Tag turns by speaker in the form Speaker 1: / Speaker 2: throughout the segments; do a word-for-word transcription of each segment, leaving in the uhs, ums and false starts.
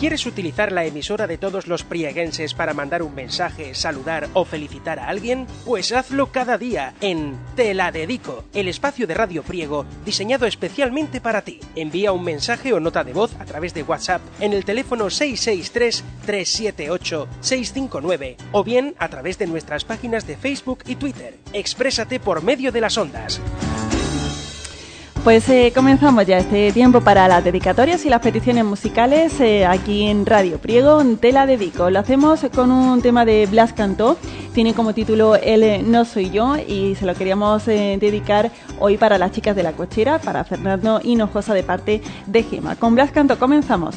Speaker 1: ¿Quieres utilizar la emisora de todos los prieguenses para mandar un mensaje, saludar o felicitar a alguien? Pues hazlo cada día en Te la Dedico, el espacio de Radio Priego diseñado especialmente para ti. Envía un mensaje o nota de voz a través de WhatsApp en el teléfono seis seis tres, tres siete ocho, seis cinco nueve o bien a través de nuestras páginas de Facebook y Twitter. Exprésate por medio de las ondas.
Speaker 2: Pues eh, comenzamos ya este tiempo para las dedicatorias y las peticiones musicales eh, aquí en Radio Priego, Te la Dedico. Lo hacemos con un tema de Blas Cantó, tiene como título El no soy yo y se lo queríamos eh, dedicar hoy para las chicas de la cochera, para Fernando Hinojosa de parte de Gema. Con Blas Cantó comenzamos.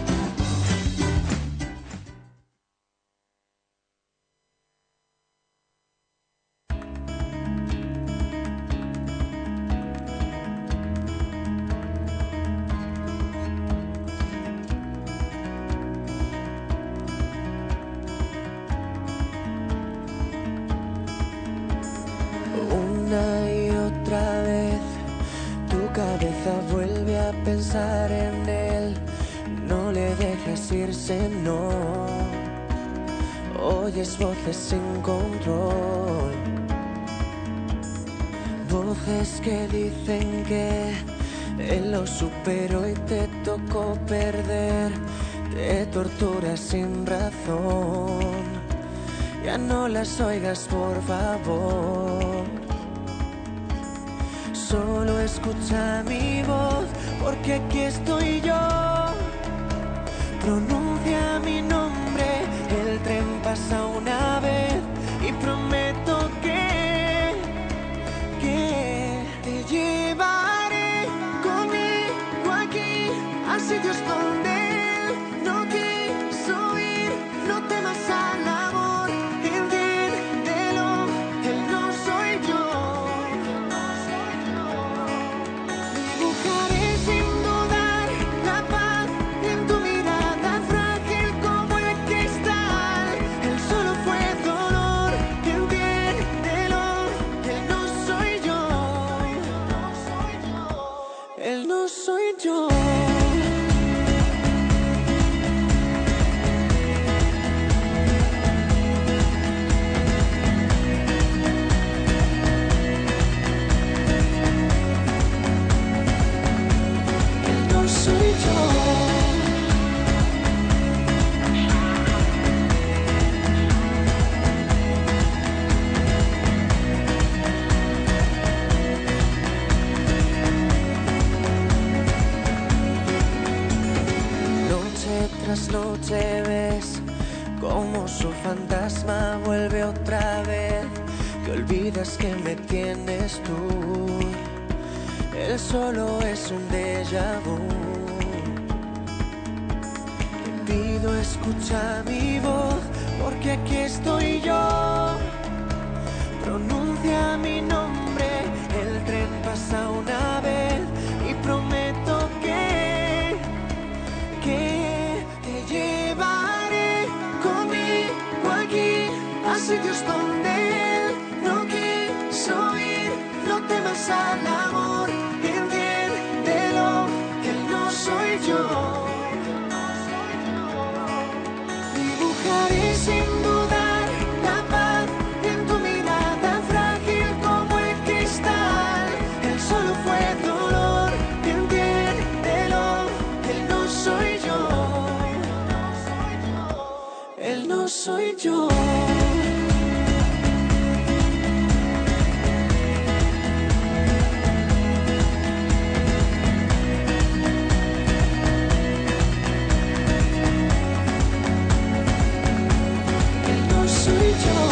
Speaker 3: Una y otra vez tu cabeza vuelve a pensar en él. No le dejes irse, no. Oyes voces sin control, voces que dicen que él lo superó y te tocó perder. Te torturas sin razón. Ya no las oigas, por favor. Solo escucha mi voz, porque aquí estoy yo. Pronuncia mi nombre, el tren pasa una vez y prometo que, que te llevaré conmigo aquí a sitios donde él no quiso ir. No temas al amor, entiéndelo, él no soy yo. Dibujaré sin dudar la paz en tu mirada frágil como el cristal. Él solo fue dolor, entiéndelo, él no soy yo. Él no soy yo. Tras noche ves como su fantasma vuelve otra vez, que olvidas que me tienes tú. Él solo es un déjà vu. Te pido escucha mi voz, porque aquí estoy yo. Pronuncia mi nombre, el tren pasa una vez y prometo que, que llevaré conmigo aquí a sitios donde él no quiso ir. No temas al amor, entiéndelo, él no soy yo. Dibujaré sin dudar la paz en tu mirada frágil como el cristal. Él solo fue dolor, entiéndelo, él no soy yo. Él no soy yo. Él no soy yo.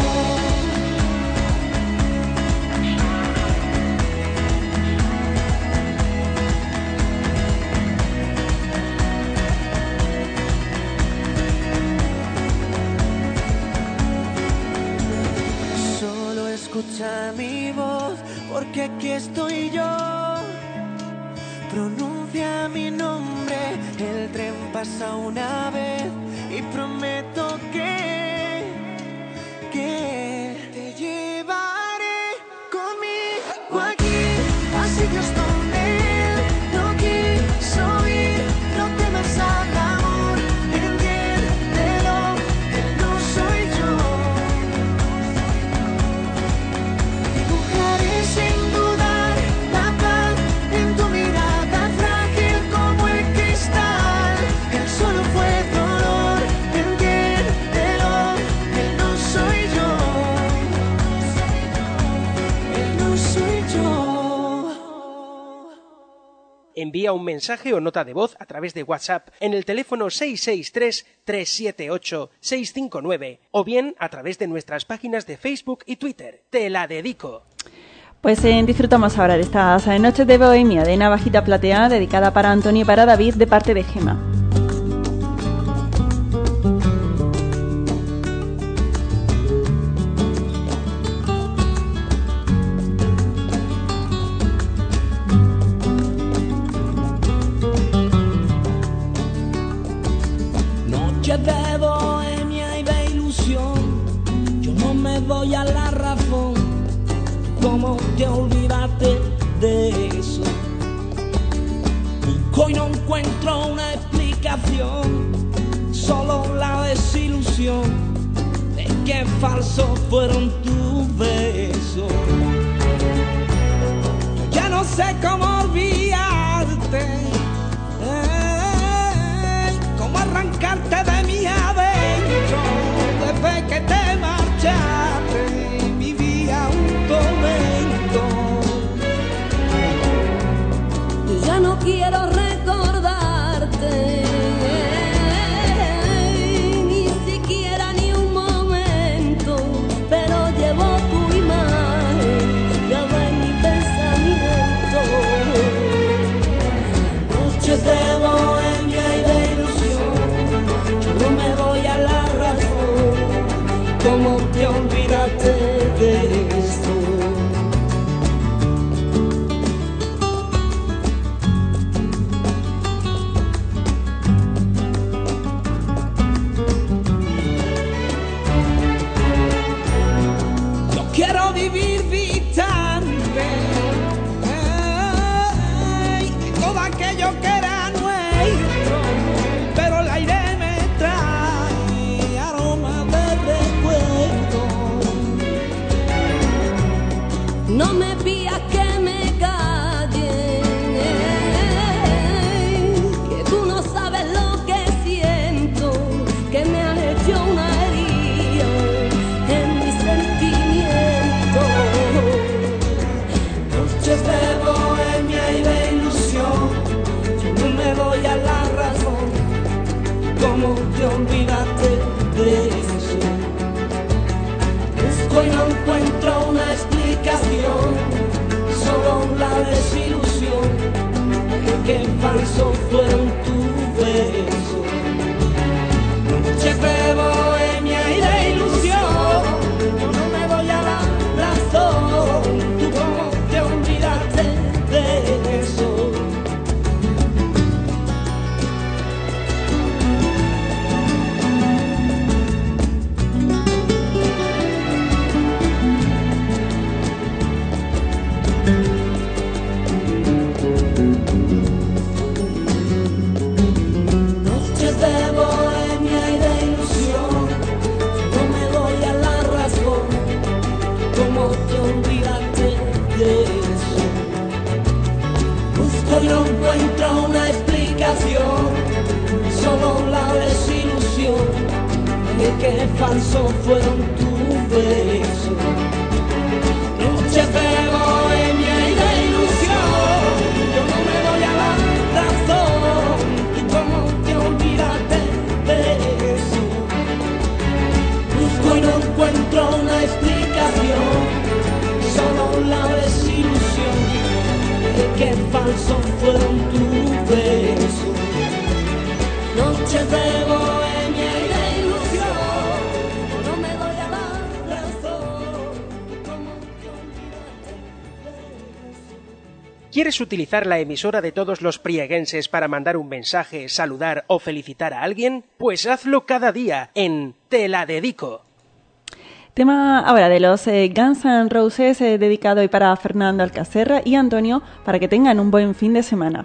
Speaker 3: Escucha mi voz, porque aquí estoy yo. Pronuncia mi nombre, el tren pasa una vez y prometo que, que te llevaré conmigo aquí a sitios donde él no quiso ir. No temas al amor,
Speaker 1: Envía un mensaje o nota de voz a través de WhatsApp en el teléfono seis seis tres, tres siete ocho, seis cinco nueve o bien a través de nuestras páginas de Facebook y Twitter. Te la dedico.
Speaker 2: Pues eh, disfrutamos ahora de estas eh, noches de bohemia de Navajita Plateada, dedicada para Antonio y para David, de parte de Gema.
Speaker 4: Noches de bohemia y de ilusión, yo no me doy a la razón. ¿Cómo te olvidaste de eso? Hoy no encuentro una explicación, solo la desilusión de que falsos fueron tus besos. Ya no sé cómo olvidarte, eh, cómo arrancarte de mi adentro. Desde que te marchaste vivía un tormento.
Speaker 5: Ya no quiero recordarte, ni siquiera ni un momento, pero llevo tu imagen grabada en mi pensamiento. Noches de bohemia y de ilusión, yo no me doy a la razón. ¿Cómo te olvidaste de esto? Quiero vivir distante, ay, de todo aquello que era nuestro, pero el aire me trae aroma de recuerdo. No me pidas que me calle, que tú no sabes lo que siento, que me han hecho una herida en mi sentimiento. Noches de bohemia y de ilusión, yo no me doy a la razón. ¿Cómo te olvidaste de eso? Busco y no encuentro una explicación, solo la desilusión de que falsos fueron tus besos. Noches de bohemia y de ilusión, yo no me doy a la razón. ¿Tú cómo te olvidaste de eso? Noches de bohemia y de ilusión, yo no me doy a la razón. ¿Cómo te olvidaste de eso? Busco y no encuentro una explicación, solo la desilusión de que falsos fueron tus besos. Noches de bohemia y de ilusión, yo no me doy a la razón. ¿Y cómo te olvidaste de eso? Busco y no encuentro una explicación, solo la desilusión de que falsos fueron tus besos. Noches de bohemia y de ilusión, yo no me doy a la razón. ¿Cómo te olvidaste de eso?
Speaker 1: ¿Quieres utilizar la emisora de todos los prieguenses para mandar un mensaje, saludar o felicitar a alguien? Pues hazlo cada día en Te la dedico.
Speaker 2: Tema ahora de los eh, Guns N' Roses, eh, dedicado hoy para Fernando Alcacerra y Antonio, para que tengan un buen fin de semana.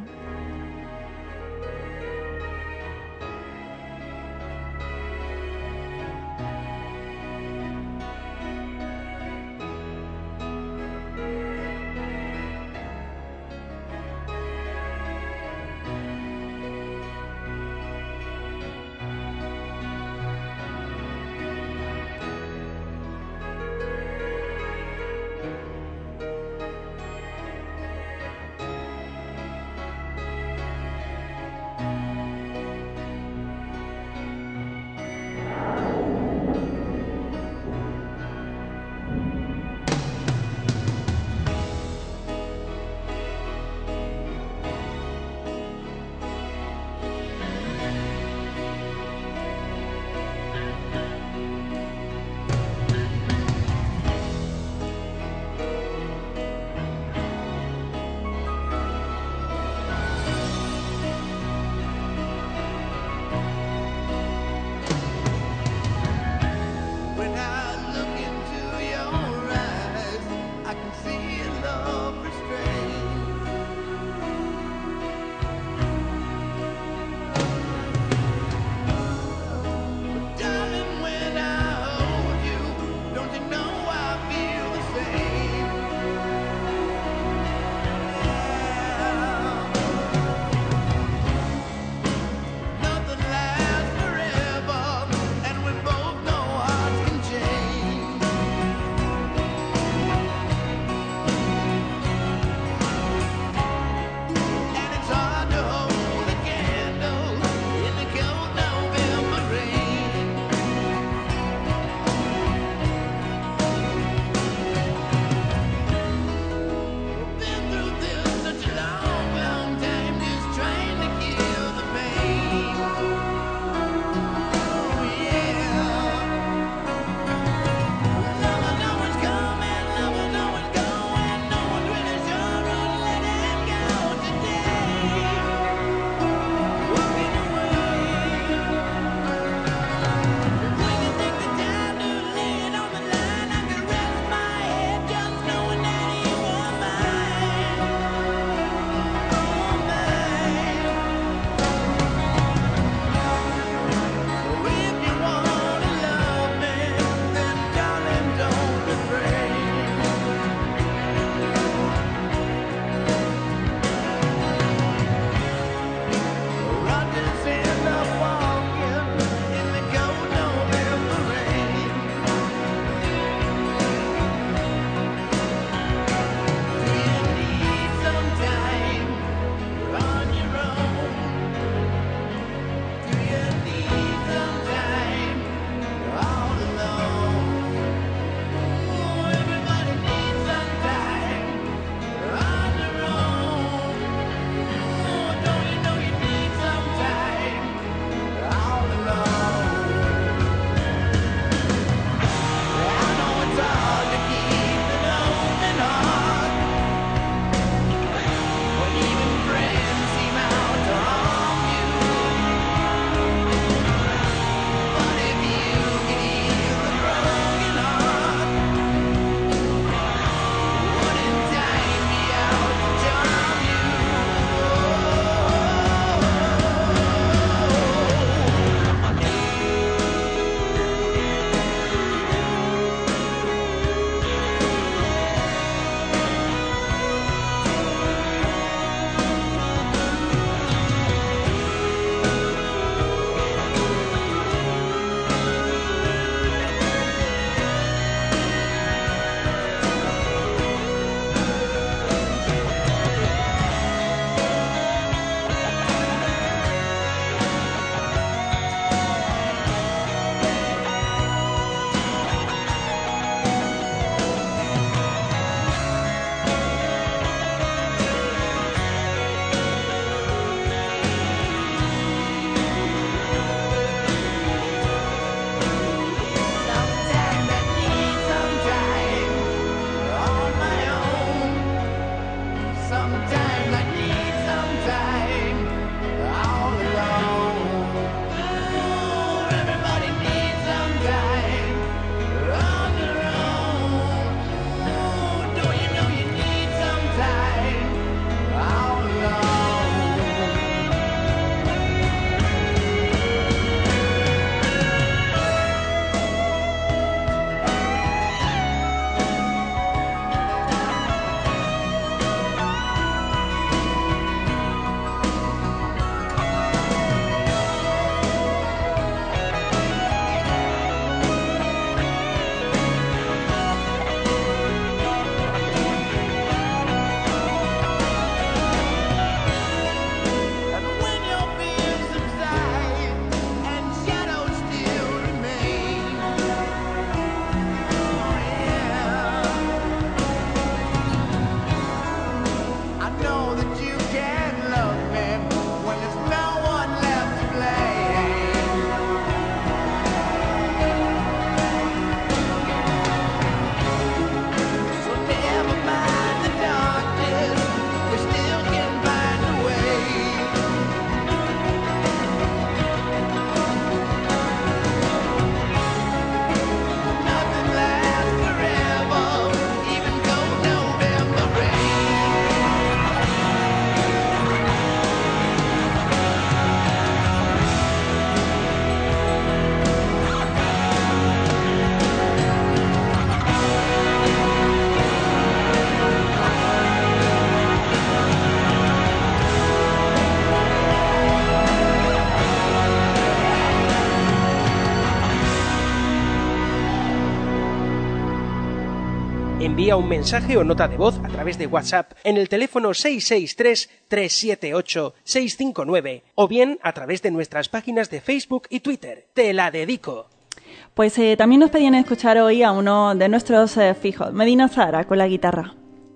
Speaker 1: Envía un mensaje o nota de voz a través de WhatsApp en el teléfono seis seis tres, tres siete ocho, seis cinco nueve o bien a través de nuestras páginas de Facebook y Twitter. Te la dedico.
Speaker 2: Pues eh, también nos pedían escuchar hoy a uno de nuestros eh, fijos, Medina Zahara, con la guitarra.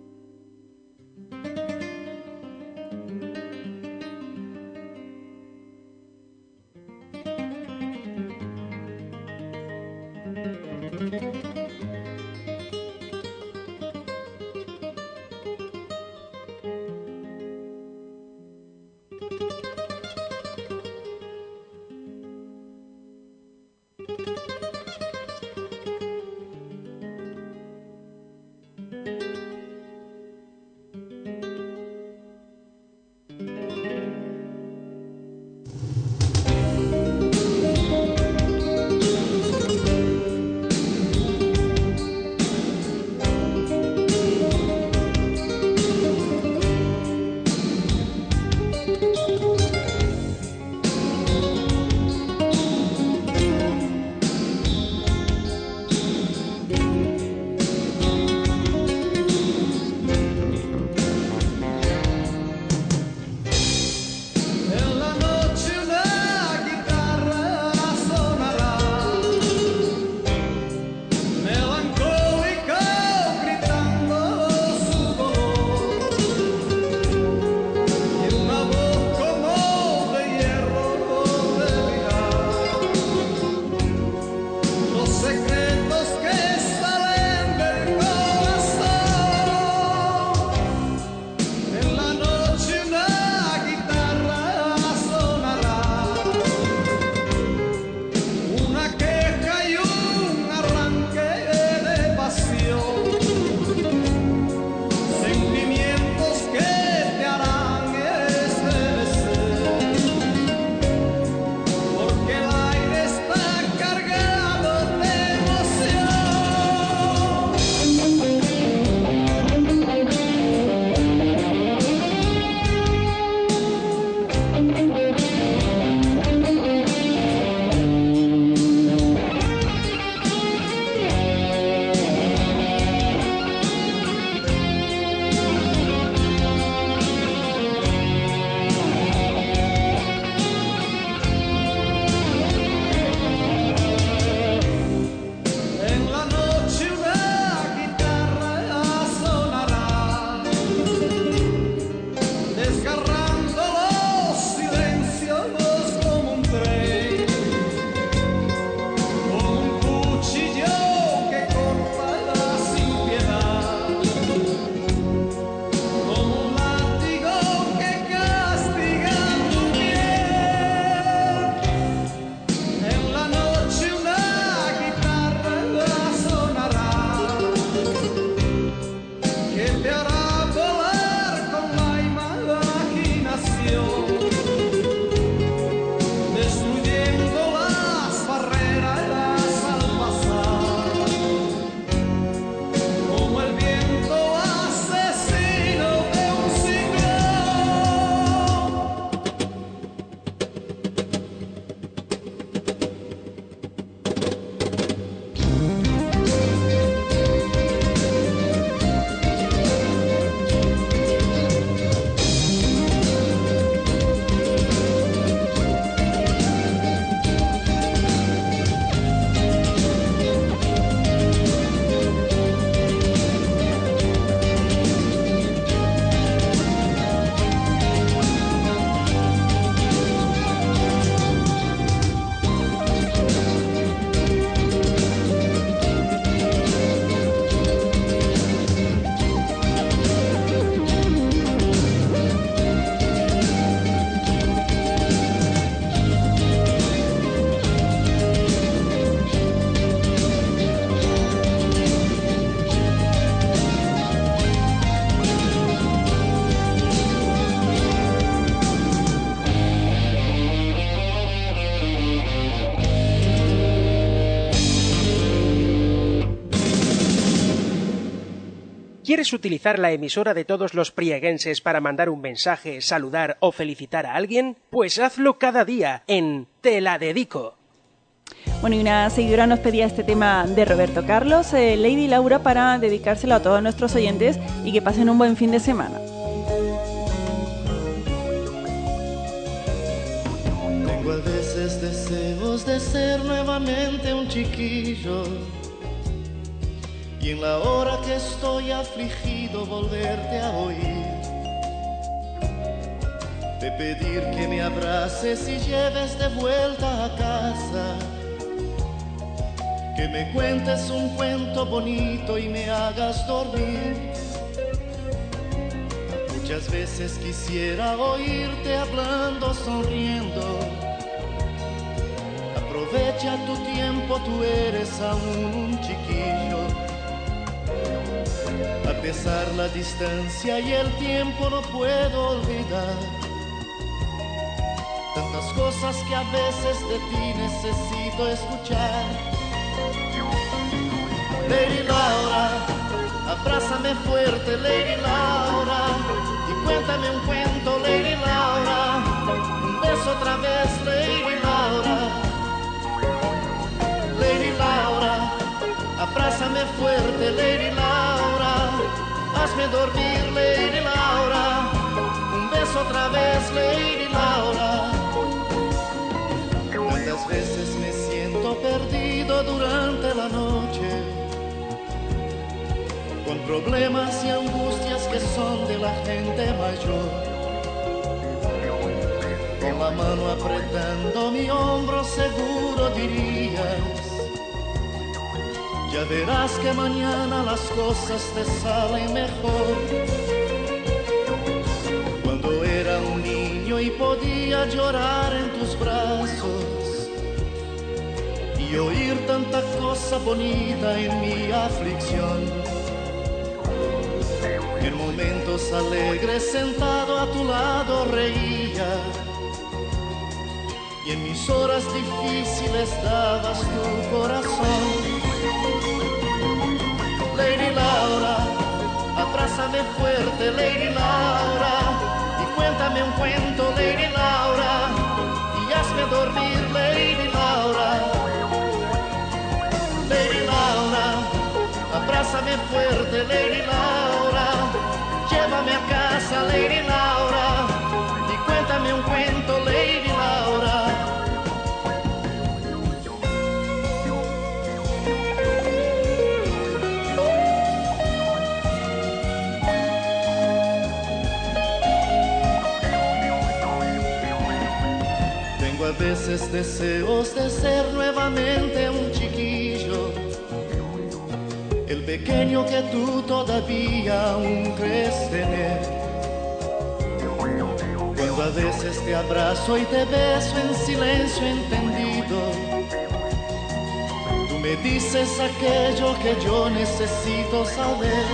Speaker 1: ¿Quieres utilizar la emisora de todos los prieguenses para mandar un mensaje, saludar o felicitar a alguien? Pues hazlo cada día en Te la dedico.
Speaker 2: Bueno, y una seguidora nos pedía este tema de Roberto Carlos, eh, Lady Laura, para dedicárselo a todos nuestros oyentes y que pasen un buen fin de semana.
Speaker 6: Tengo a veces deseos de ser nuevamente un chiquillo, y en la hora que estoy afligido volverte a oír, de pedir que me abraces y lleves de vuelta a casa, que me cuentes un cuento bonito y me hagas dormir. Muchas veces quisiera oírte hablando, sonriendo. Aprovecha tu tiempo, tú eres aún un chiquillo. A pesar la distancia y el tiempo no puedo olvidar tantas cosas que a veces de ti necesito escuchar. Lady Laura, abrázame fuerte, Lady Laura, y cuéntame un cuento, Lady Laura, un beso otra vez, Lady Laura. Lady Laura, abrázame fuerte, Lady Laura, hazme dormir, Lady Laura, un beso otra vez, Lady Laura. Tantas veces me siento perdido durante la noche, con problemas y angustias que son de la gente mayor, con la mano apretando mi hombro seguro dirías: ya verás que mañana las cosas te salen mejor. Cuando era un niño y podía llorar en tus brazos y oír tanta cosa bonita en mi aflicción, en momentos alegres sentado a tu lado reía, y en mis horas difíciles dabas tu corazón. Lady Laura, abrázame fuerte, Lady Laura, y cuéntame un cuento, Lady Laura, y hazme dormir, Lady Laura. Lady Laura, abrázame fuerte, Lady Laura, llévame a casa, Lady Laura, y cuéntame un cuento, Lady Laura. Tengo a veces deseos de ser nuevamente un chiquillo, el pequeño que tú todavía aún crees tener. Cuando a veces te abrazo y te beso en silencio entendido, tú me dices aquello que yo necesito saber.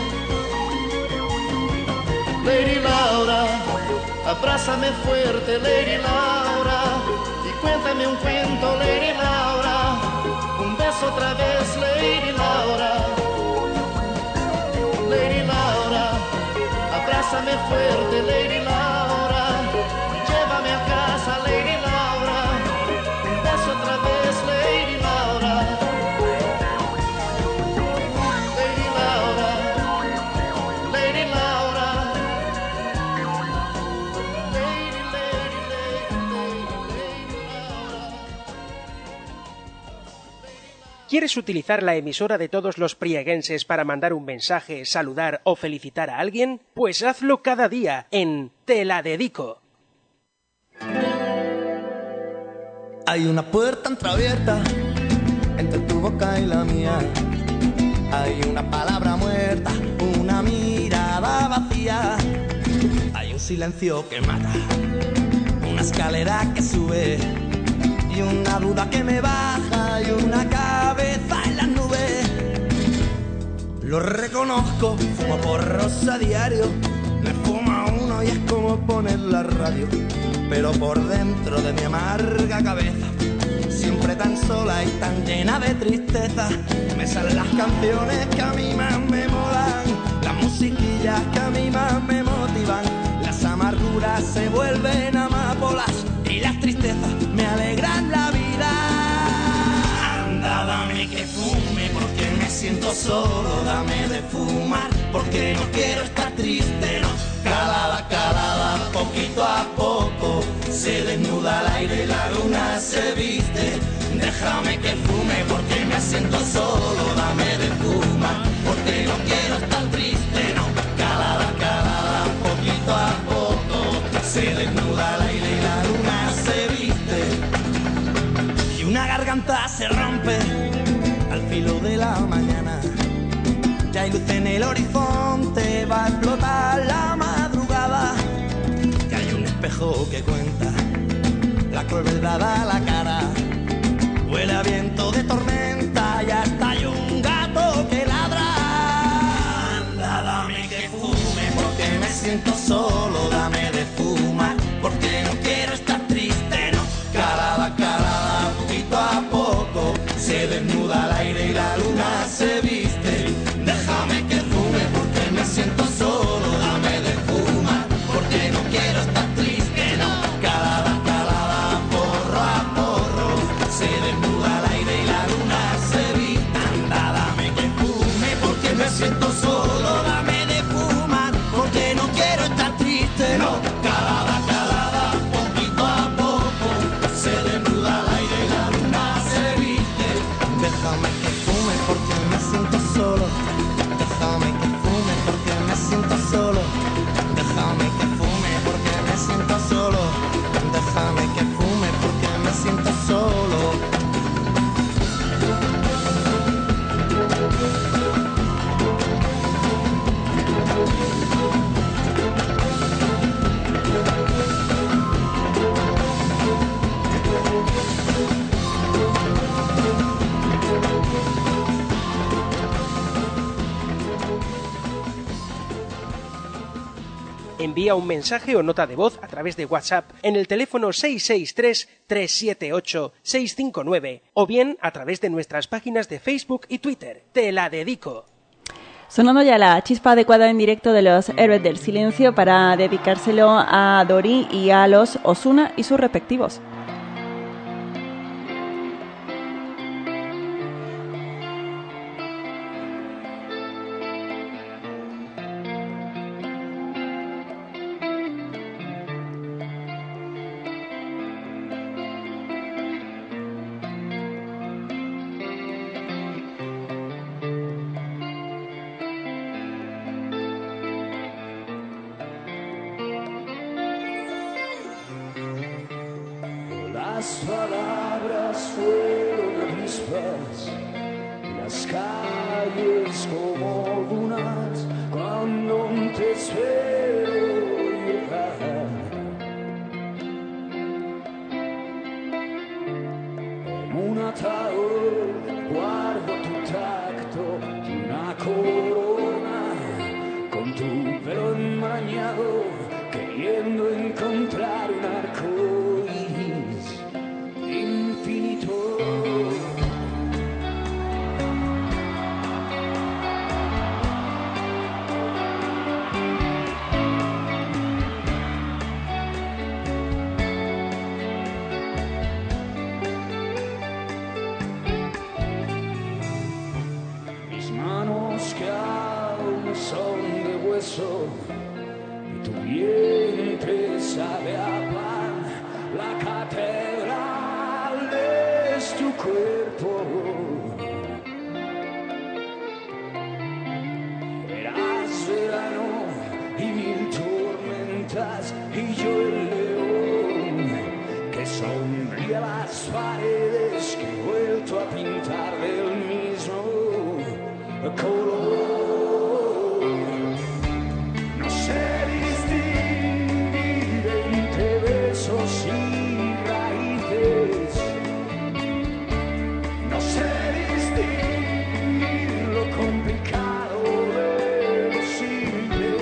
Speaker 6: Lady Laura, abrázame fuerte, Lady Laura, y cuéntame un cuento, Lady Laura, un beso otra vez, Lady Laura. Lady Laura, abrázame fuerte, Lady Laura, llévame a casa, Lady Laura, un beso otra vez, Lady Laura. Lady Laura, Lady Laura, Lady, Lady, Lady, Lady, Lady Laura.
Speaker 1: ¿Quieres utilizar la emisora de todos los prieguenses para mandar un mensaje, saludar o felicitar a alguien? Pues hazlo cada día en Te la dedico.
Speaker 7: Hay una puerta entreabierta entre tu boca y la mía. Hay una palabra muerta, una mirada vacía. Hay un silencio que mata, una escalera que sube y una duda que me baja y una cabeza en las nubes. Lo reconozco, fumo porros a diario, me fuma uno y es como poner la radio, pero por dentro de mi amarga cabeza, siempre tan sola y tan llena de tristeza, me salen las canciones que a mí más me molan, las musiquillas que a mí más me motivan, las amarguras se vuelven amapolas y las tristezas me alegran la vida. siento solo, dame de fumar, porque no quiero estar triste, no. Calada, calada, poquito a poco, se desnuda al aire y la luna se viste. Déjame que fume, porque me siento solo, dame de fumar, porque no quiero estar triste, no. Calada, calada, poquito a poco, se desnuda al aire y la luna se viste. Y una garganta se rompe al filo de la mañana. Ya hay luz en el horizonte, va a explotar la madrugada. Que hay un espejo que cuenta la cruel verdad a la cara. Huele a viento de tormenta y hasta hay un gato que ladra. Anda, dame que fume, porque me siento solo, dame de fumar, porque no quiero estar triste, no. Calada, calada, poquito a poco, se desnuda al aire y la luna se viste. Déjame que fume, porque me siento solo, dame de fumar, porque no quiero estar triste, no. Calada, calada, porro a porro, se desnuda al aire y la luna se viste. Anda, dame que fume, porque me siento solo, dame de fumar, porque no quiero estar triste, no. Calada, calada, poquito a poco, se desnuda al aire y la luna se viste. Déjame que fume, porque me siento solo. Déjame que fume, porque me siento solo. Déjame que fume, porque me siento solo. Déjame que fume, porque me siento solo.
Speaker 1: Envía un mensaje o nota de voz a través de WhatsApp en el teléfono seis seis tres, tres siete ocho, seis cinco nueve o bien a través de nuestras páginas de Facebook y Twitter. Te la dedico.
Speaker 2: Sonando ya la chispa adecuada en directo de los Héroes del Silencio para dedicárselo a Dori y a los Ozuna y sus respectivos.
Speaker 4: Las palabras fueron avispas, las calles como dunas, cuando te espero llegar. En un ataúd guardo tu tacto y una corona con tu pelo enmarañado, queriendo encontrar un arco infinito. Mis manos que aún son de hueso y tu vientre sabe a pan, la catedral es tu cuerpo. Eras verano y mil tormentas y yo el león que sonríe a las paredes, que he vuelto a pintar del mismo color. No sé distinguir entre besos y raíces, no sé distinguir lo complicado de lo simple.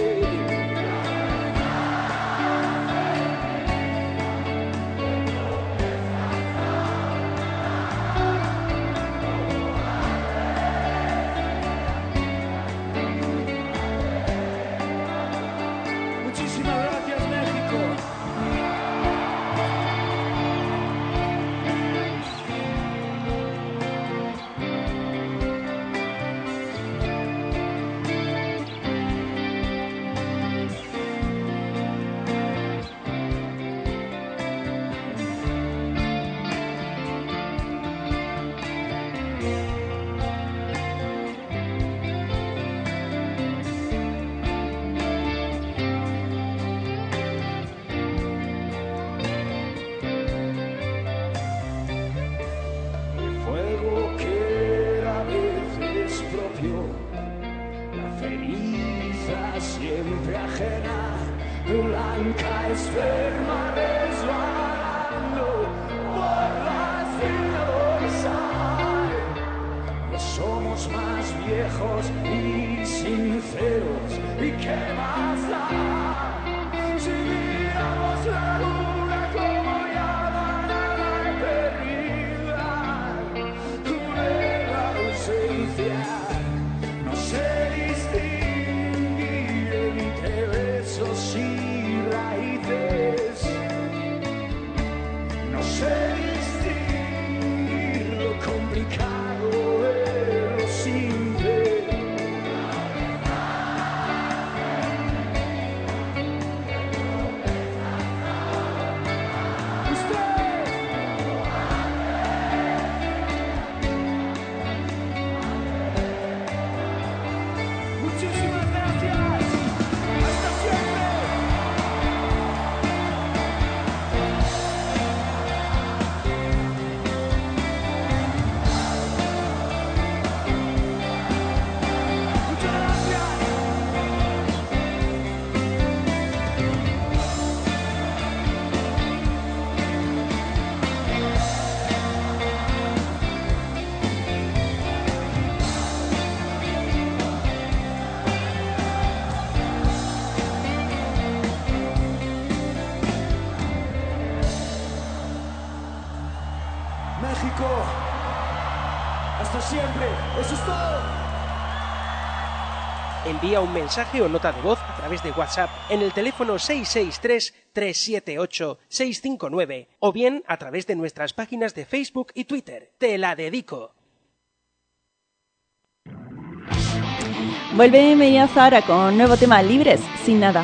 Speaker 4: berenjena blanca esperma resbalando por la espina dorsal. No somos más viejos y sinceros, ¿y qué más da? Si miramos la luna como llamada eternidad, de la ausencia, no sé distinguir entre besos y raíces, no sé distinguir lo complicado de lo simple. Muchísimas gracias. Hasta siempre. Muchas gracias. México, hasta siempre, eso es todo.
Speaker 1: Envía un mensaje o nota de voz a través de WhatsApp en el teléfono seis seis tres, tres siete ocho, seis cinco nueve o bien a través de nuestras páginas de Facebook y Twitter. Te la dedico.
Speaker 2: Vuelve Media Zahara con nuevo tema, Libres sin nada.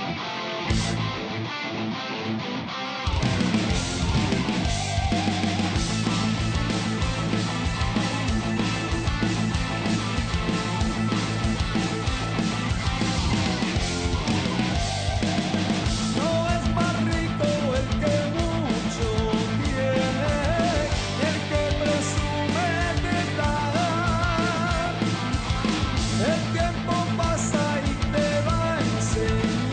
Speaker 7: No es más rico el que mucho tiene, el que presume de dar. El tiempo pasa y te va enseñando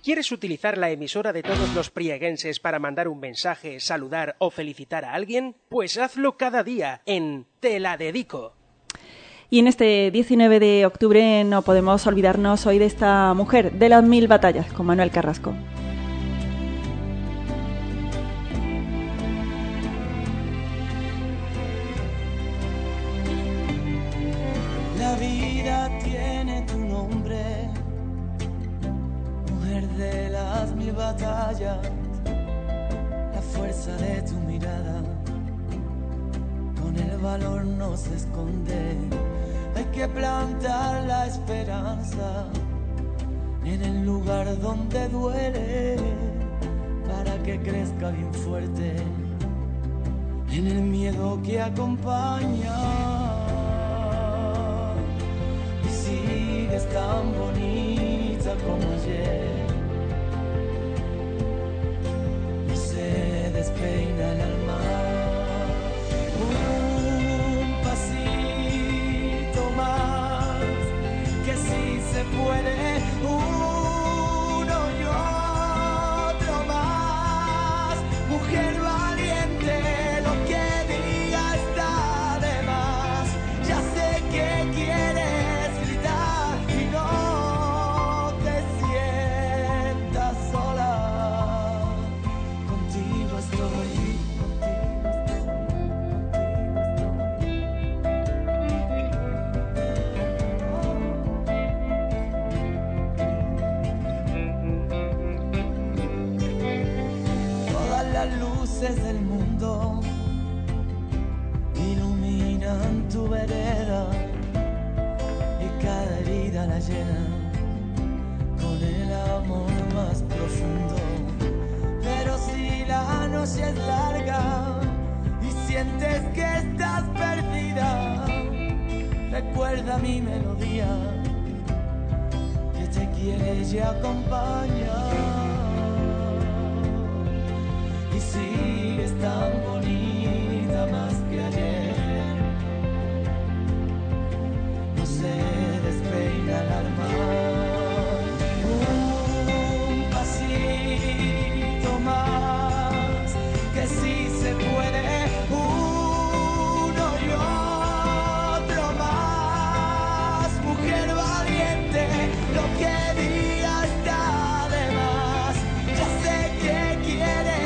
Speaker 1: ¿Quieres utilizar la emisora de todos los prieguenses para mandar un mensaje, saludar o felicitar a alguien? Pues hazlo cada día en Te la dedico.
Speaker 2: Y en este diecinueve de octubre no podemos olvidarnos hoy de esta mujer de las mil batallas, con Manuel Carrasco.
Speaker 5: La vida tiene tu nombre, mujer de las mil batallas, la fuerza de tu mirada, con el valor no se esconde. Hay que plantar la esperanza en el lugar donde duele, para que crezca bien fuerte en el miedo que acompaña. Es tan bonita como ayer y se despeina el alma. Un pasito más, que sí se puede. Uno y otro más. Mujer valiente, lo que diga está de más. Ya sé que quieres. Del mundo iluminan tu vereda y cada herida la llena con el amor más profundo. Pero si la noche es larga y sientes que estás perdida, recuerda mi melodía que te quiere y acompaña. Sigues tan bonita más que ayer, no se despeina el alma. Un pasito más, que sí se puede. Uno y otro más. Mujer valiente, lo que diga está de más. Ya sé que quieres.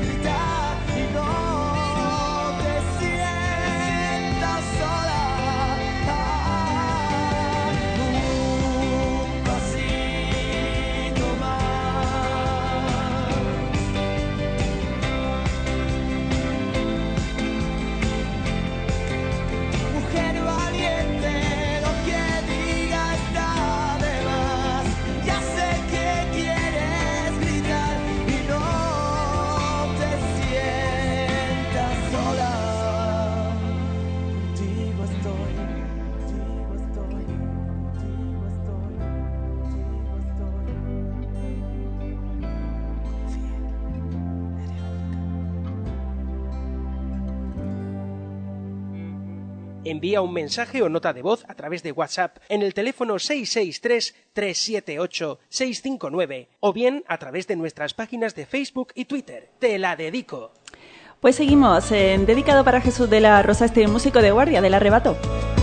Speaker 1: Envía un mensaje o nota de voz a través de WhatsApp en el teléfono seis seis tres, tres siete ocho, seis cinco nueve o bien a través de nuestras páginas de Facebook y Twitter. Te la dedico.
Speaker 2: Pues seguimos, eh, dedicado para Jesús de la Rosa, este músico de guardia del Arrebato.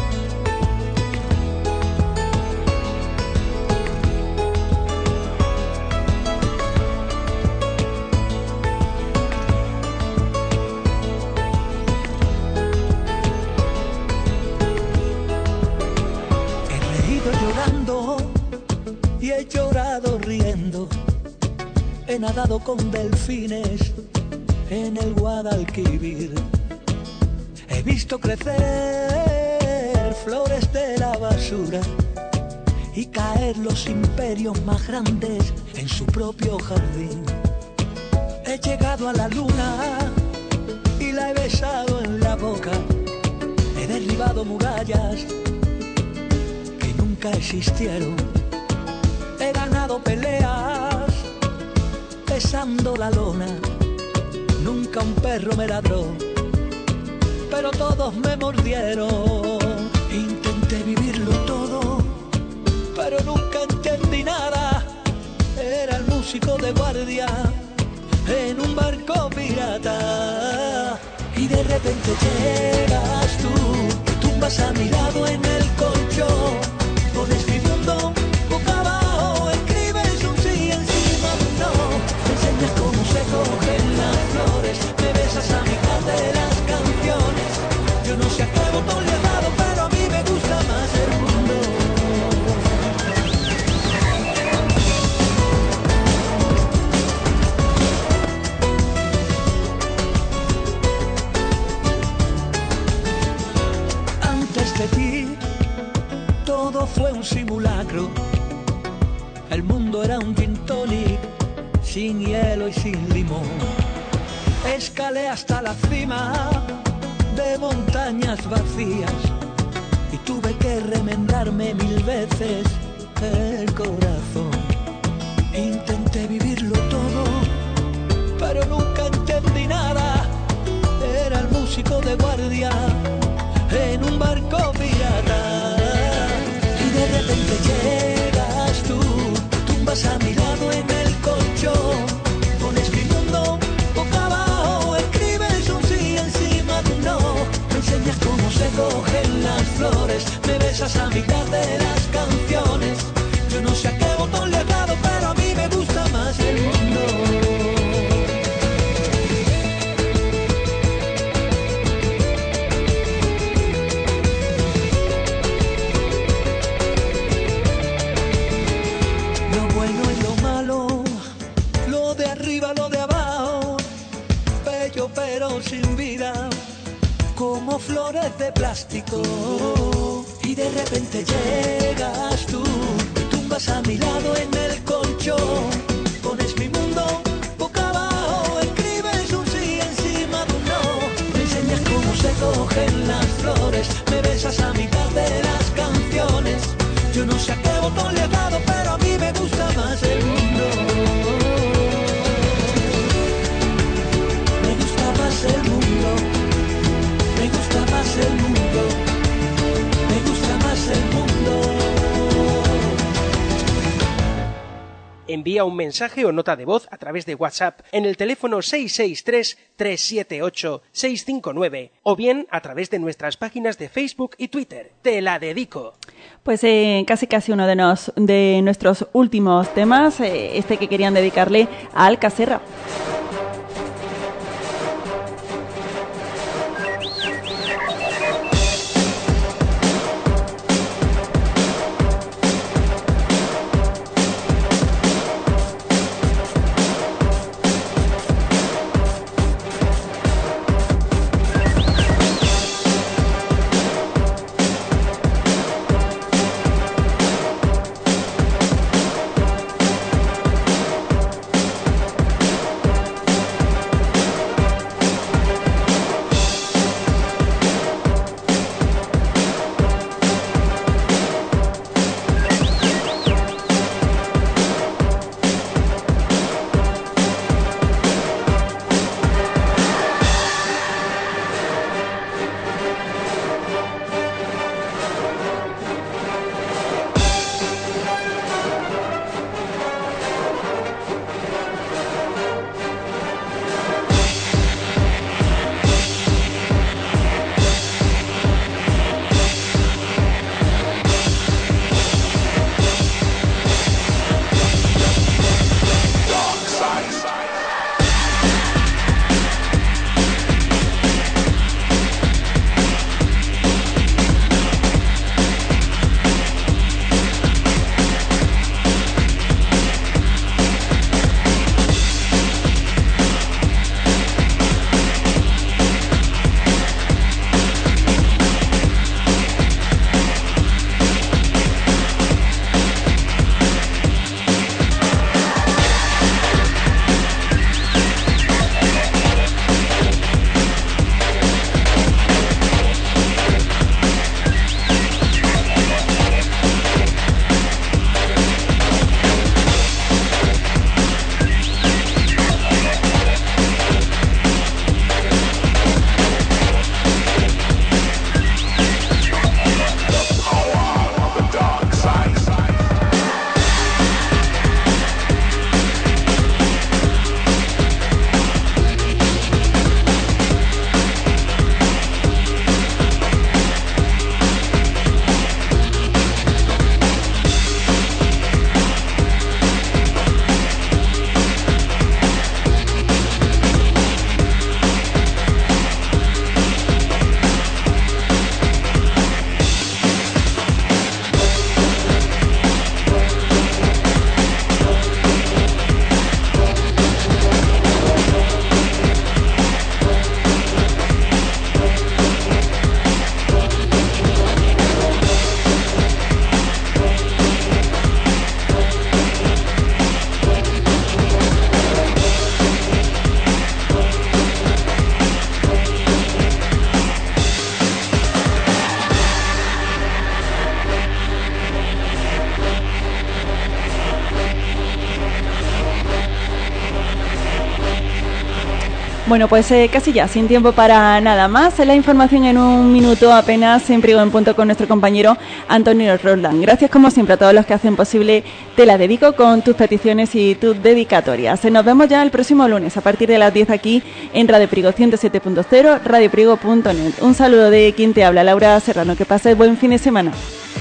Speaker 5: He llorado riendo, he nadado con delfines en el Guadalquivir, he visto crecer flores de la basura y caer los imperios más grandes en su propio jardín. He llegado a la luna y la he besado en la boca, he derribado murallas que nunca existieron. He ganado peleas besando la lona, nunca un perro me ladró, pero todos me mordieron. Intenté vivirlo todo, pero nunca entendí nada. Era el músico músico de guardia en un barco pirata. Y de repente llegas tú, tumbas a mi lado en el colchón, pones mi mundo boca abajo, escribes un sí encima de un no, me enseñas cómo se cogen las flores, me besas a mitad de las canciones. Yo no sé a qué botón le he dado, pero a mí me gusta más el mundo. Antes de ti, todo fue un simulacro. El mundo era un gin tonic, sin hielo y sin limón. Escalé hasta la cima de montañas vacías y tuve que remendarme mil veces el corazón. Intenté vivirlo todo, pero nunca entendí nada. Era el músico de guardia en un barco pirata. Y de repente llegas tú, tumbas a mi lado en el colchón, pones mi mundo boca abajo, escribes un sí encima de un no, me enseñas cómo se cogen las flores, me besas a mitad de las canciones. Yo no sé a qué botón le he dado, pero a mí me gusta más el mundo. Lo bueno y lo malo, lo de arriba, lo de abajo, bello pero sin vida, como flores de plástico. Y de repente llegas tú, tumbas a mi lado en el colchón, pones mi mundo boca abajo, escribes un sí encima de un no, me enseñas cómo se cogen las flores, me besas a mitad de las canciones. Yo no sé a qué botón le he dado, pero a mí me gusta más el mundo. Me gusta más el mundo. Me gusta más el mundo. Me gusta más el mundo.
Speaker 1: Envía un mensaje o nota de voz a través de WhatsApp en el teléfono seis seis tres, tres siete ocho, seis cinco nueve o bien a través de nuestras páginas de Facebook y Twitter. Te la dedico.
Speaker 2: Pues eh, casi casi uno de, nos, de nuestros últimos temas, eh, este que querían dedicarle a Alcacerra. Bueno, pues eh, casi ya, sin tiempo para nada más. La información en un minuto apenas en Priego en Punto con nuestro compañero Antonio Roldán. Gracias como siempre a todos los que hacen posible Te la Dedico con tus peticiones y tus dedicatorias. Nos vemos ya el próximo lunes a partir de las diez aquí en Radio Priego ciento siete punto cero, radio priego punto net. Un saludo de quien te habla, Laura Serrano. Que pases buen fin de semana.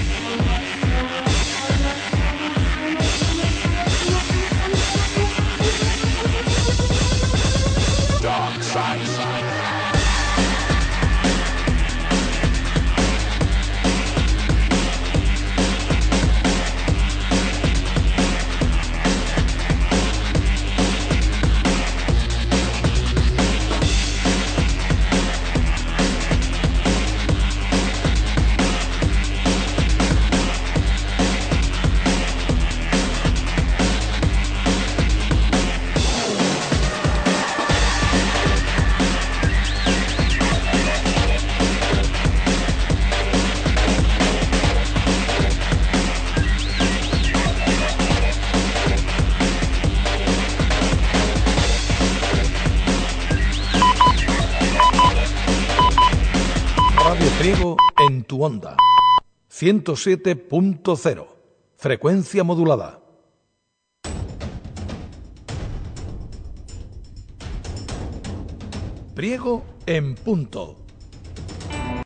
Speaker 8: Priego en tu onda. ciento siete punto cero. Frecuencia modulada. Priego en punto.